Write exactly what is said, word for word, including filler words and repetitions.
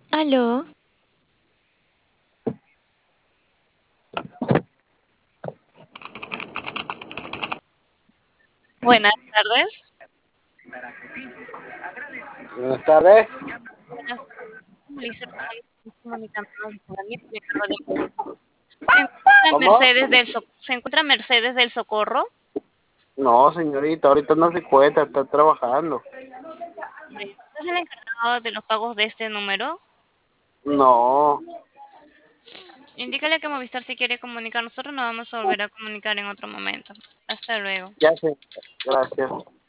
Aló, Buenas tardes. Buenas tardes. Buenas Melissa, estamos comunicándonos con alguien que acaba de- ¿Se encuentra ¿Cómo? Mercedes del So- ¿Se encuentra Mercedes del Socorro? No, señorita, ahorita no se encuentra, está trabajando. ¿Usted es el encargado de los pagos de este número? No, Indícale que Movistar si quiere comunicar. Nosotros nos vamos a volver a comunicar en otro momento. Hasta luego. ya sé. Gracias.